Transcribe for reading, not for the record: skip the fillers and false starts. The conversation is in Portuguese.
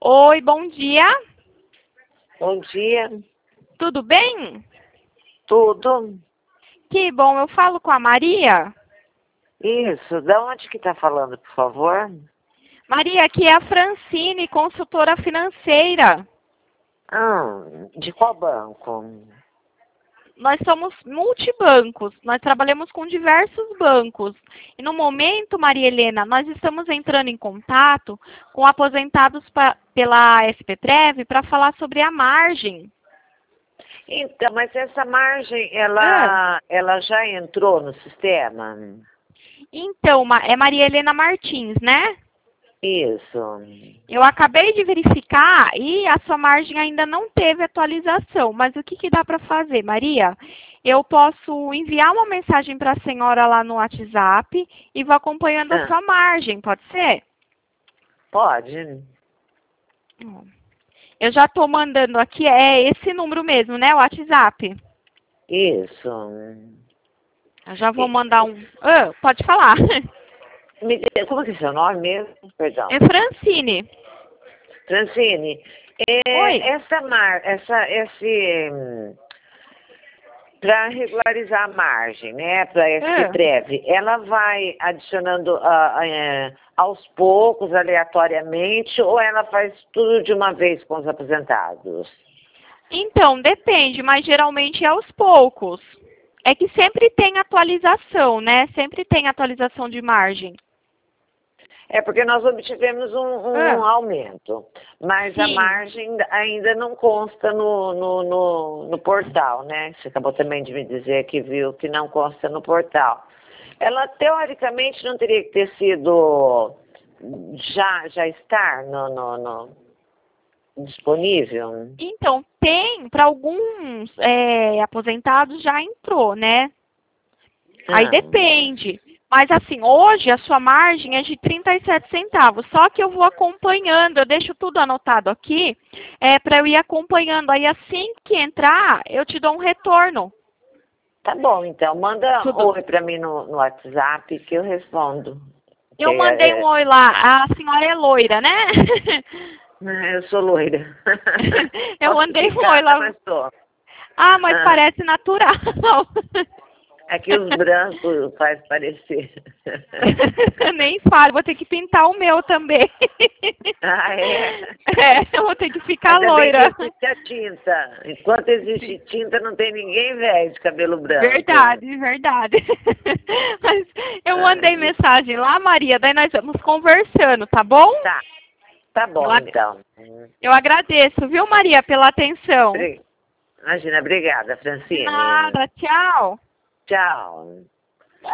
Oi, bom dia. Bom dia. Tudo bem? Tudo? Que bom, eu falo com a Maria. Isso. Da onde que tá falando, por favor? Maria, aqui é a Francine, consultora financeira. De qual banco? Nós somos multibancos, nós trabalhamos com diversos bancos. E no momento, Maria Helena, nós estamos entrando em contato com aposentados pela SPTrev para falar sobre a margem. Então, mas essa margem, Ah. ela já entrou no sistema? Então, é Maria Helena Martins, né? Isso. Eu acabei de verificar e a sua margem ainda não teve atualização. Mas o que dá para fazer, Maria? Eu posso enviar uma mensagem para a senhora lá no WhatsApp e vou acompanhando a sua margem, pode ser? Pode. Eu já estou mandando aqui, é esse número mesmo, né? O WhatsApp. Isso. Eu já vou mandar um... pode falar. Como que é seu nome mesmo? Perdão. É Francine. Francine, Oi. para regularizar a margem, né, para SPTrev, ela vai adicionando aos poucos, aleatoriamente, ou ela faz tudo de uma vez com os aposentados? Então, depende, mas geralmente é aos poucos. É que sempre tem atualização, né? Sempre tem atualização de margem. É porque nós obtivemos um aumento, mas Sim. a margem ainda não consta no portal, né? Você acabou também de me dizer que viu que não consta no portal. Ela, teoricamente, não teria que ter sido, já estar disponível? Então, tem, para alguns aposentados já entrou, né? Aí depende. Mas assim, hoje a sua margem é de 37 centavos. Só que eu vou acompanhando, eu deixo tudo anotado aqui, para eu ir acompanhando. Aí assim que entrar, eu te dou um retorno. Tá bom, então. Manda um oi para mim no WhatsApp que eu respondo. Eu mandei um oi lá. A senhora é loira, né? Eu sou loira. Eu mandei um oi lá. Mas tô. Ah, mas parece natural. É que os brancos faz parecer. Nem falo, vou ter que pintar o meu também. Ah, é? Eu vou ter que ficar Ainda loira. bem que existe a tinta. Enquanto existe tinta, não tem ninguém velho de cabelo branco. Verdade, verdade. Mas eu mandei mensagem lá, Maria, daí nós vamos conversando, tá bom? Tá bom, então. Eu agradeço, viu, Maria, pela atenção. Imagina, obrigada, Francine. Nada, tchau. Tchau.